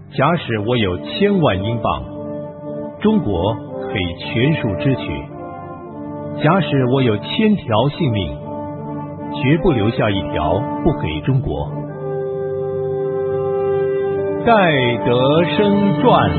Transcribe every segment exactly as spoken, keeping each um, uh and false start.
假使我有千万英镑，中国可以全数支取；假使我有千条性命，绝不留下一条不给中国。戴德生传。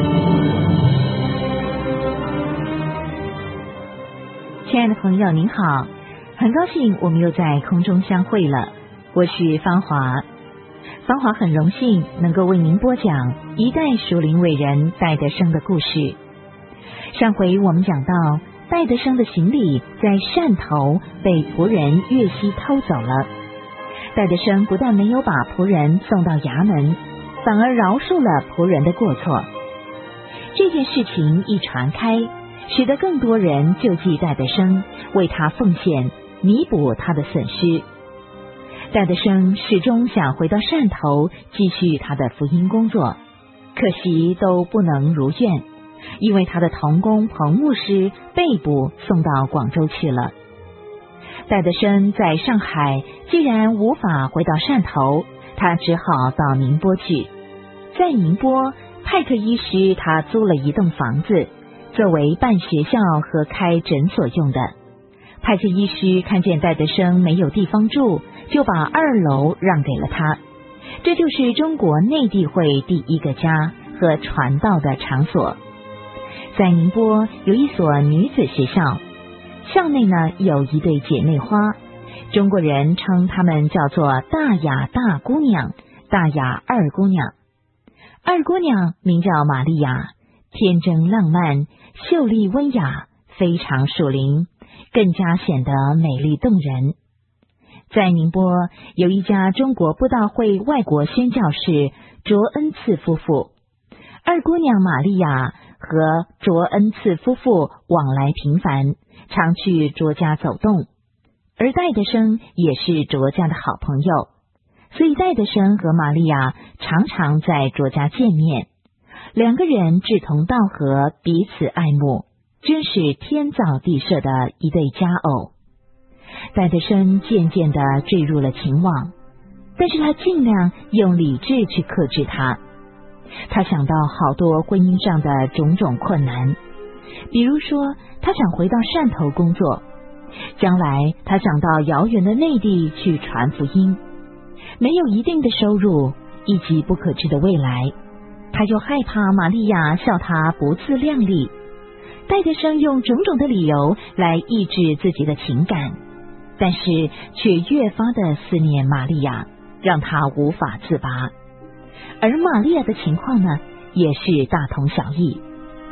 亲爱的朋友您好，很高兴我们又在空中相会了，我是芳华。芳华很荣幸能够为您播讲一代属灵伟人戴德生的故事。上回我们讲到戴德生的行李在汕头被仆人越西偷走了，戴德生不但没有把仆人送到衙门，反而饶恕了仆人的过错。这件事情一传开，使得更多人救济戴德生，为他奉献，弥补他的损失。戴德生始终想回到汕头继续他的福音工作，可惜都不能如愿，因为他的同工彭牧师被捕送到广州去了。戴德生在上海既然无法回到汕头，他只好到宁波去。在宁波，派克医师他租了一栋房子，作为办学校和开诊所用的。派克医师看见戴德生没有地方住，就把二楼让给了他。这就是中国内地会第一个家和传道的场所。在宁波有一所女子学校，校内呢有一对姐妹花，中国人称她们叫做大雅大姑娘、大雅二姑娘。二姑娘名叫玛利亚，天真浪漫，秀丽温雅，非常属灵，更加显得美丽动人。在宁波有一家中国布道会外国宣教士卓恩赐夫妇，二姑娘玛利亚和卓恩赐夫妇往来频繁，常去卓家走动，而戴德生也是卓家的好朋友，所以戴德生和玛利亚常常在卓家见面，两个人志同道合，彼此爱慕，真是天造地设的一对佳偶。戴德生渐渐地坠入了情网，但是他尽量用理智去克制它。他想到好多婚姻上的种种困难，比如说他想回到汕头工作，将来他想到遥远的内地去传福音，没有一定的收入，以及不可知的未来，他又害怕玛利亚笑他不自量力。戴德生用种种的理由来抑制自己的情感，但是却越发的思念玛利亚，让他无法自拔。而玛利亚的情况呢，也是大同小异。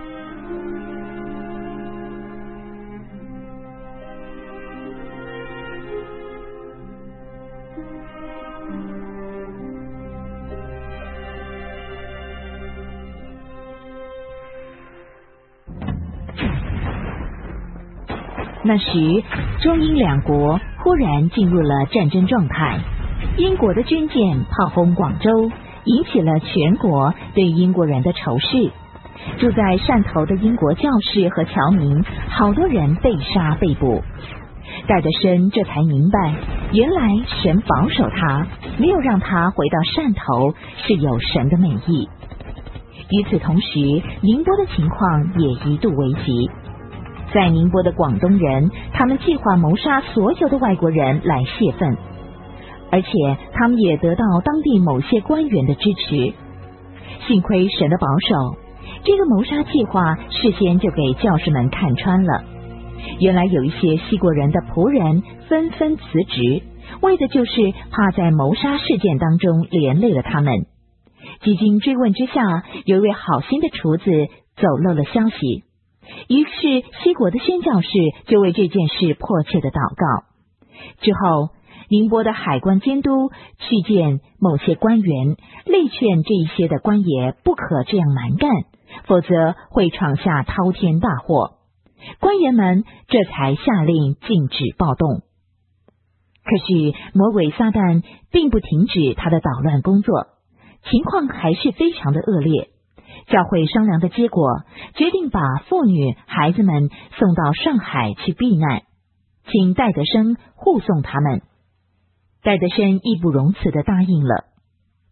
那时中英两国忽然进入了战争状态，英国的军舰炮轰广州，引起了全国对英国人的仇视。住在汕头的英国教士和侨民，好多人被杀被捕。戴德生这才明白，原来神保守他，没有让他回到汕头，是有神的美意。与此同时，宁波的情况也一度危急。在宁波的广东人，他们计划谋杀所有的外国人来泄愤，而且他们也得到当地某些官员的支持。幸亏神的保守，这个谋杀计划事先就给教士们看穿了。原来有一些西国人的仆人纷纷辞职，为的就是怕在谋杀事件当中连累了他们。几经追问之下，有一位好心的厨子走漏了消息，于是西国的宣教士就为这件事迫切的祷告。之后宁波的海关监督去见某些官员，力劝这一些的官爷不可这样蛮干，否则会闯下滔天大祸。官员们这才下令禁止暴动。可是魔鬼撒旦并不停止他的捣乱工作，情况还是非常的恶劣。教会商量的结果，决定把妇女孩子们送到上海去避难，请戴德生护送他们。戴德生义不容辞地答应了。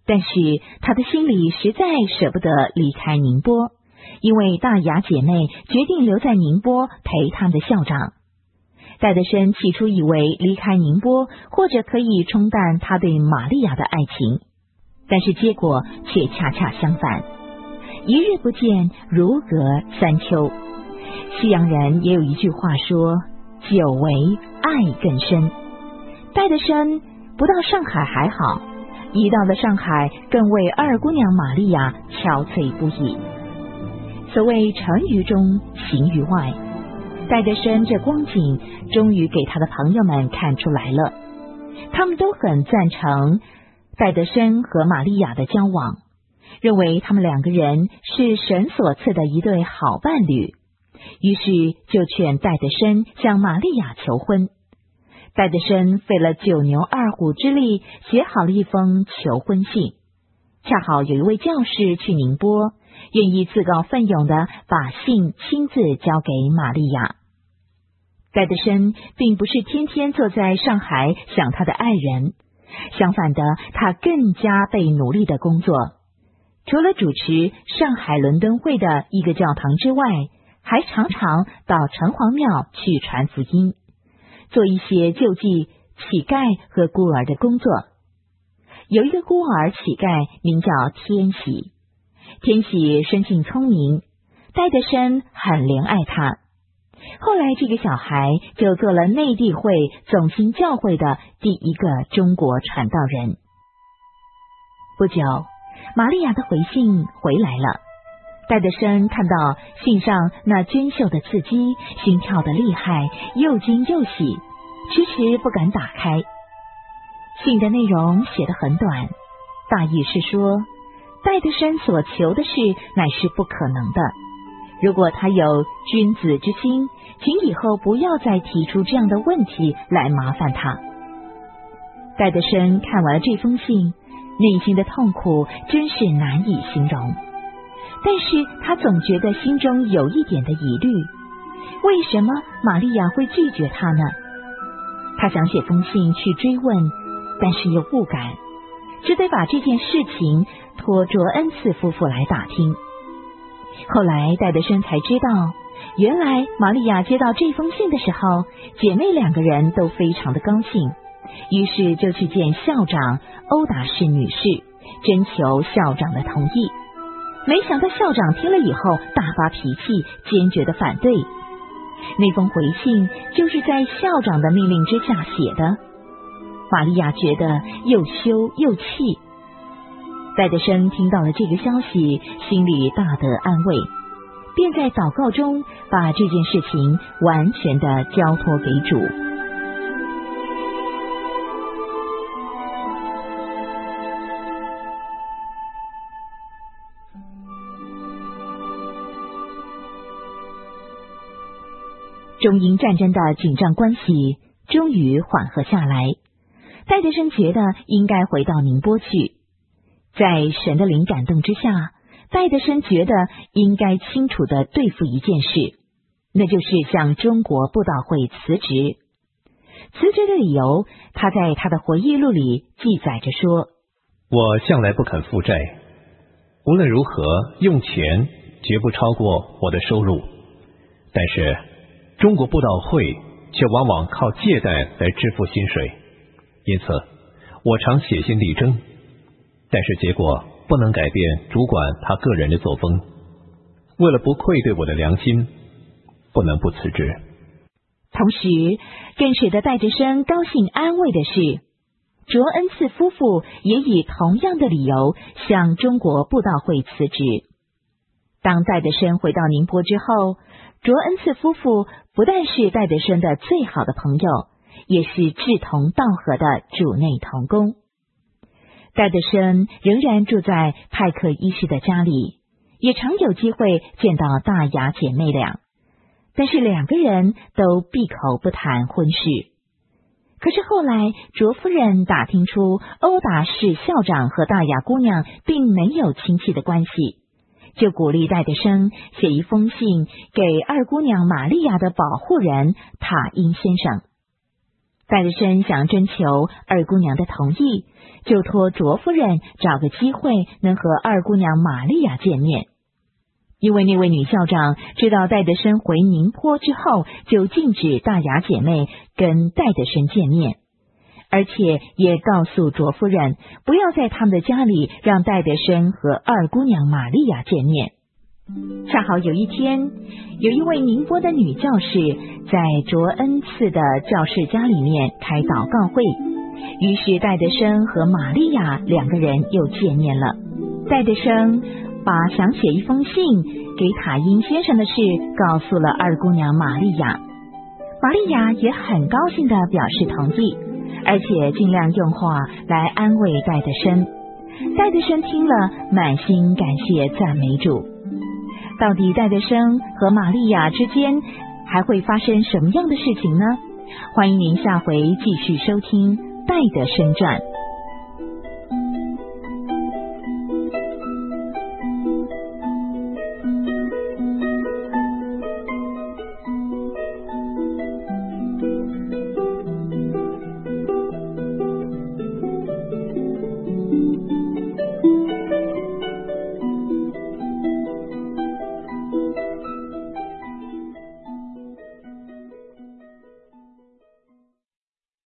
但是他的心里实在舍不得离开宁波，因为大雅姐妹决定留在宁波陪他们的校长。戴德生起初以为离开宁波或者可以冲淡他对玛利亚的爱情，但是结果却恰恰相反，一日不见如隔三秋。西洋人也有一句话说，久违爱更深。戴德生不到上海还好，一到了上海更为二姑娘玛利亚憔悴不已。所谓成于中，行于外，戴德生这光景终于给他的朋友们看出来了，他们都很赞成戴德生和玛利亚的交往，认为他们两个人是神所赐的一对好伴侣，于是就劝戴德生向玛利亚求婚。戴德生费了九牛二虎之力写好了一封求婚信，恰好有一位教士去宁波，愿意自告奋勇的把信亲自交给玛利亚。戴德生并不是天天坐在上海想他的爱人，相反的，他更加倍努力的工作。除了主持上海伦敦会的一个教堂之外，还常常到城隍庙去传福音，做一些救济乞丐和孤儿的工作。有一个孤儿乞丐名叫天喜，天喜生性聪明，戴德生很怜爱他。后来这个小孩就做了内地会总行教会的第一个中国传道人。不久，玛利亚的回信回来了，戴德生看到信上那娟秀的字迹，心跳得厉害，又惊又喜，迟迟不敢打开。信的内容写得很短，大意是说，戴德生所求的事乃是不可能的，如果他有君子之心，请以后不要再提出这样的问题来麻烦他。戴德生看完了这封信，内心的痛苦真是难以形容，但是他总觉得心中有一点的疑虑，为什么玛利亚会拒绝他呢？他想写封信去追问，但是又不敢，只得把这件事情托卓恩赐夫妇来打听。后来戴德生才知道，原来玛利亚接到这封信的时候，姐妹两个人都非常的高兴，于是就去见校长欧达士女士，征求校长的同意。没想到校长听了以后大发脾气，坚决的反对。那封回信就是在校长的命令之下写的。玛利亚觉得又羞又气。戴德生听到了这个消息，心里大得安慰，便在祷告中把这件事情完全的交托给主。中英战争的紧张关系终于缓和下来，戴德生觉得应该回到宁波去。在神的灵感动之下，戴德生觉得应该清楚地对付一件事，那就是向中国布道会辞职。辞职的理由，他在他的回忆录里记载着说： 我向来不肯负债，无论如何用钱绝不超过我的收入，但是中国布道会却往往靠借贷来支付薪水，因此我常写信力争，但是结果不能改变主管他个人的作风。为了不愧对我的良心，不能不辞职。 同时更使得戴德生高兴安慰的是，卓恩赐夫妇也以同样的理由向中国布道会辞职。当戴德生回到宁波之后，卓恩赐夫妇不但是戴德生的最好的朋友，也是志同道合的主内同工。戴德生仍然住在派克医师的家里，也常有机会见到大雅姐妹俩，但是两个人都闭口不谈婚事。可是后来卓夫人打听出欧达士校长和大雅姑娘并没有亲戚的关系，就鼓励戴德生写一封信给二姑娘玛利亚的保护人塔因先生。 戴德生想征求二姑娘的同意，就托卓夫人找个机会能和二姑娘玛利亚见面。因为那位女校长知道戴德生回宁波之后，就禁止大雅姐妹跟戴德生见面，而且也告诉卓夫人不要在他们的家里让戴德生和二姑娘玛利亚见面。恰好有一天，有一位宁波的女教士在卓恩赐的教士家里面开祷告会，于是戴德生和玛利亚两个人又见面了。戴德生把想写一封信给塔因先生的事告诉了二姑娘玛利亚，玛利亚也很高兴地表示同意，而且尽量用话来安慰戴德生。戴德生听了，满心感谢赞美主。到底戴德生和玛利亚之间还会发生什么样的事情呢？欢迎您下回继续收听《戴德生传》。